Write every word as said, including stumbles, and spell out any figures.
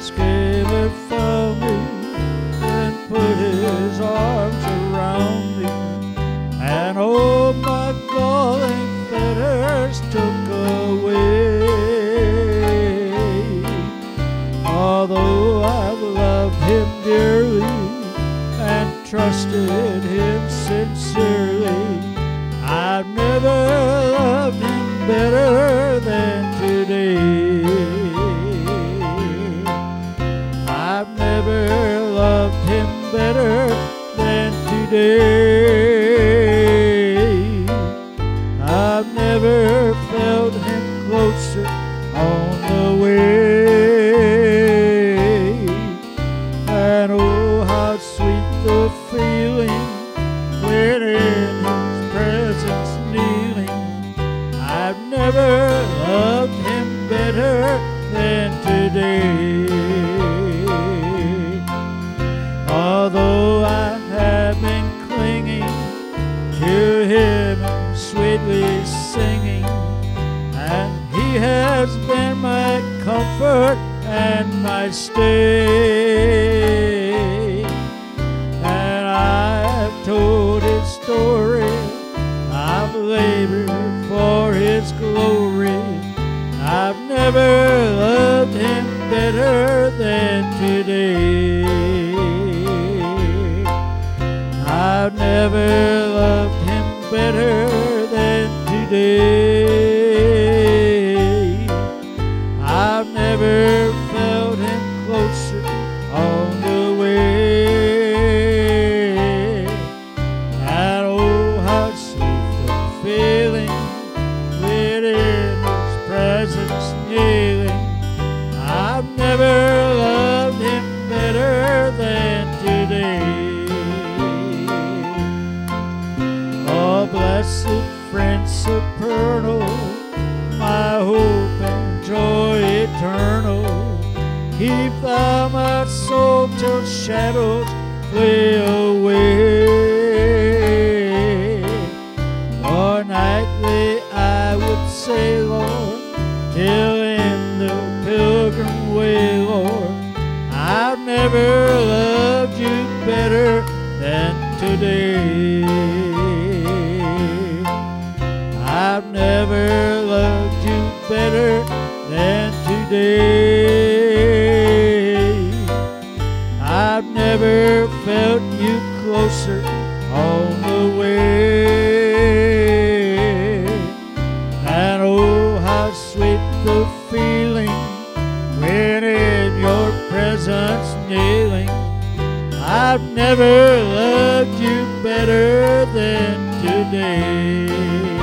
Jesus came and found me and put his arms around me, and all my galling fetters took away. Although I've loved him dearly and trusted him sincerely, I've never loved him better than today. I've never loved him better than today. I've never felt him closer on the way. And oh, how sweet the feeling when in his presence kneeling. I've never loved him better than today. Although I have been clinging to him and sweetly singing, and he has been my comfort and my stay, and I've told his story, I've labored for his glory. I've never loved him better than today. I've never loved him better than today. I've never felt him closer on the way. And oh, how sweet the feeling when in his presence kneeling. I've never loved him better than today. Oh, blessed friend supernal, my hope and joy eternal, keep thou my soul till shadows flee away. For nightly I would say, Lord, till in the pilgrim way, Lord, I've never loved you better than today. I've never loved you better than today. I've never felt you closer on the way. And oh, how sweet the feeling when in your presence kneeling. I've never loved you better than today.